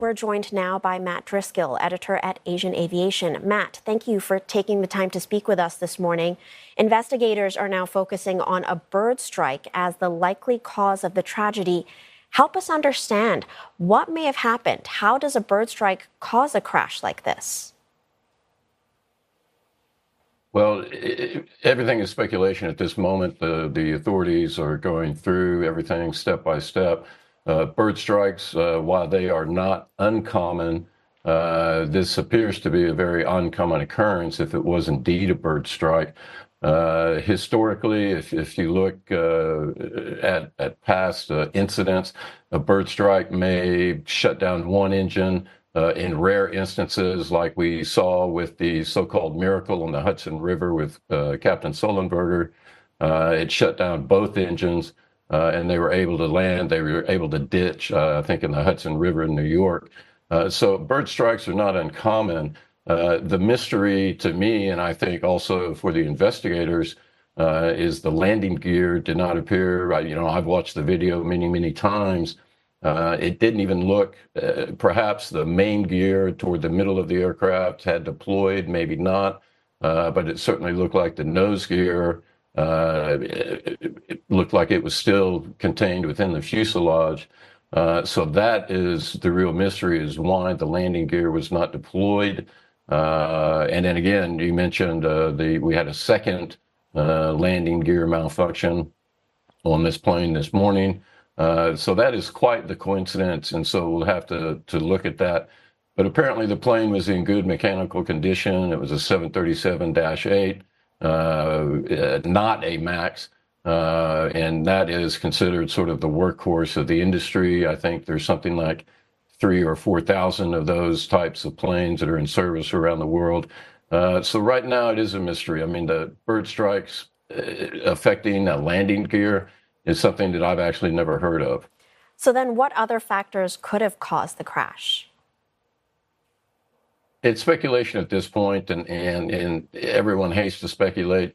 We're joined now by Matt Driscoll, editor at Asian Aviation. Matt, thank you for taking the time to speak with us this morning. Investigators are now focusing on a bird strike as the likely cause of the tragedy. Help us understand what may have happened. How does a bird strike cause a crash like this? Well, everything is speculation at this moment. The authorities are going through everything step by step. Bird strikes, while they are not uncommon, this appears to be a very uncommon occurrence if it was indeed a bird strike. Historically, if you look at past incidents, a bird strike may shut down one engine. In rare instances, like we saw with the so-called miracle on the Hudson River with Captain Sullenberger, it shut down both engines. And they were able to land. They were able to ditch, I think, in the Hudson River in New York. So bird strikes are not uncommon. The mystery to me, and I think also for the investigators, is the landing gear did not appear. I've watched the video many, many times. It didn't even look, perhaps the main gear toward the middle of the aircraft had deployed, maybe not, but it certainly looked like the nose gear. It looked like it was still contained within the fuselage. So that is the real mystery, is why the landing gear was not deployed. And then again, you mentioned we had a second landing gear malfunction on this plane this morning. So that is quite the coincidence, and so we'll have to look at that. But apparently the plane was in good mechanical condition. It was a 737-8. Not a MAX, and that is considered sort of the workhorse of the industry. I think there's something like 3,000 or 4,000 of those types of planes that are in service around the world. So right now it is a mystery. I mean, the bird strikes affecting a landing gear is something that I've actually never heard of. So then what other factors could have caused the crash? It's speculation at this point, and everyone hates to speculate.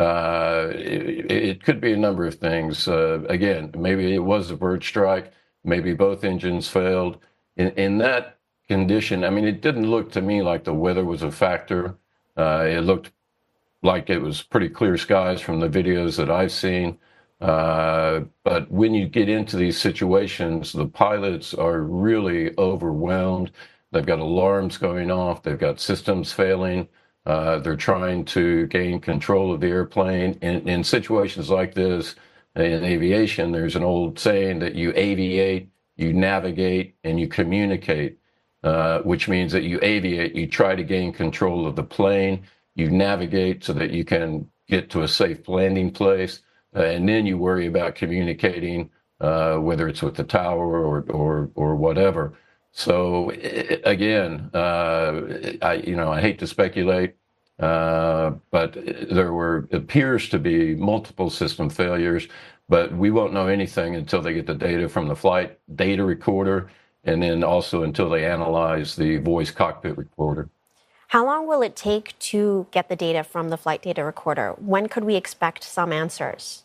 It could be a number of things. Again, maybe it was a bird strike. Maybe both engines failed. In that condition, I mean, it didn't look to me like the weather was a factor. It looked like it was pretty clear skies from the videos that I've seen. But when you get into these situations, the pilots are really overwhelmed. They've got alarms going off. They've got systems failing. They're trying to gain control of the airplane. In situations like this, in aviation, there's an old saying that you aviate, you navigate, and you communicate, which means that you aviate, you try to gain control of the plane, you navigate so that you can get to a safe landing place, and then you worry about communicating, whether it's with the tower or whatever. So again, I hate to speculate, but there appears to be multiple system failures, but we won't know anything until they get the data from the flight data recorder, and then also until they analyze the voice cockpit recorder. How long will it take to get the data from the flight data recorder? When could we expect some answers?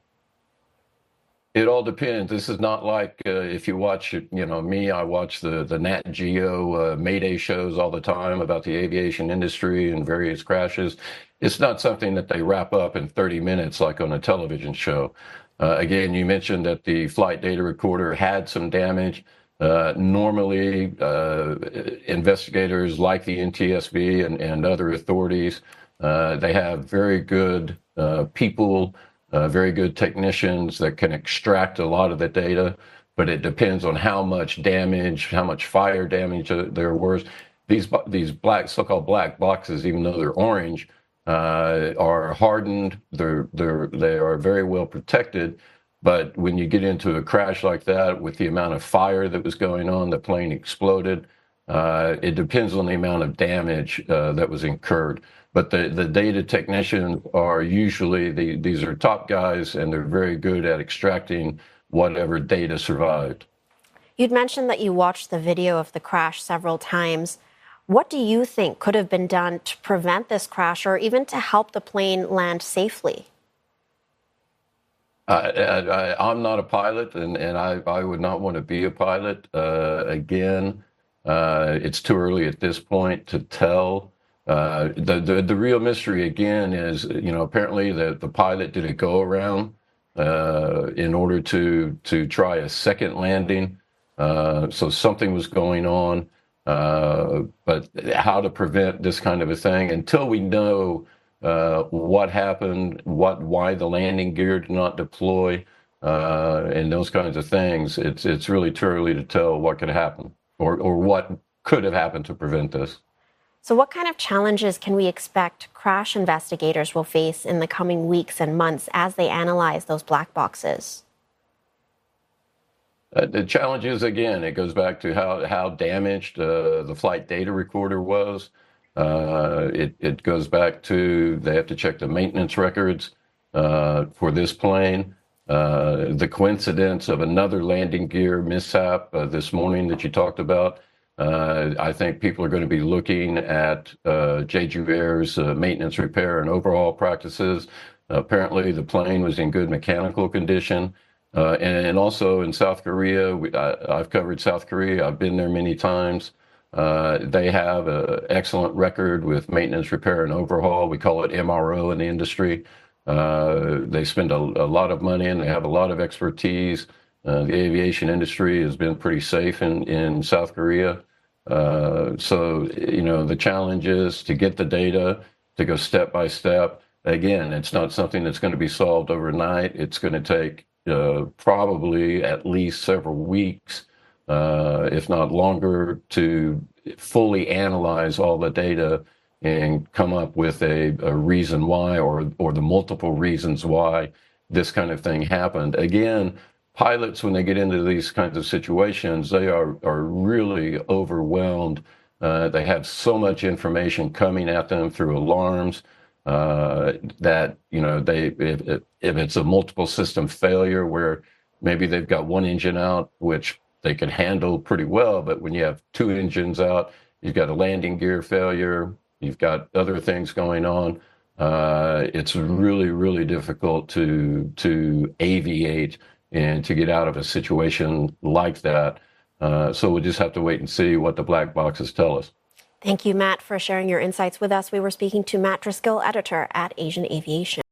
It all depends. This is not like if you watch, me, I watch the Nat Geo Mayday shows all the time about the aviation industry and various crashes. It's not something that they wrap up in 30 minutes like on a television show. Again, you mentioned that the flight data recorder had some damage. Normally, investigators like the NTSB and other authorities, they have very good people, very good technicians that can extract a lot of the data, but it depends on how much damage, how much fire damage there was. These so-called black boxes, even though they're orange, are hardened. They are very well protected. But when you get into a crash like that, with the amount of fire that was going on, the plane exploded. It depends on the amount of damage that was incurred. But the data technicians are usually, these are top guys, and they're very good at extracting whatever data survived. You'd mentioned that you watched the video of the crash several times. What do you think could have been done to prevent this crash, or even to help the plane land safely? I'm not a pilot, and I would not want to be a pilot. Again, It's too early at this point to tell. The real mystery again is, apparently the pilot did a go around in order to try a second landing. So something was going on. But how to prevent this kind of a thing until we know what happened, why the landing gear did not deploy, and those kinds of things. It's really too early to tell what could happen or what could have happened to prevent this. So, what kind of challenges can we expect crash investigators will face in the coming weeks and months as they analyze those black boxes? The challenge is, again, it goes back to how damaged the flight data recorder was. It goes back to they have to check the maintenance records for this plane. The coincidence of another landing gear mishap this morning that you talked about. I think people are going to be looking at Jeju Air's maintenance, repair, and overhaul practices. Apparently, the plane was in good mechanical condition. And also in South Korea, I've covered South Korea. I've been there many times. They have an excellent record with maintenance, repair, and overhaul. We call it MRO in the industry. They spend a lot of money and they have a lot of expertise. The aviation industry has been pretty safe in South Korea. So, the challenge is to get the data, to go step by step. Again, it's not something that's going to be solved overnight. It's going to take probably at least several weeks, if not longer, to fully analyze all the data and come up with a reason why or the multiple reasons why this kind of thing happened. Again, pilots, when they get into these kinds of situations, they are really overwhelmed. They have so much information coming at them through alarms that, if it's a multiple system failure where maybe they've got one engine out, which they can handle pretty well, but when you have two engines out, you've got a landing gear failure, you've got other things going on. It's really, really difficult to aviate and to get out of a situation like that. So we'll just have to wait and see what the black boxes tell us. Thank you, Matt, for sharing your insights with us. We were speaking to Matt Driscoll, editor at Asian Aviation.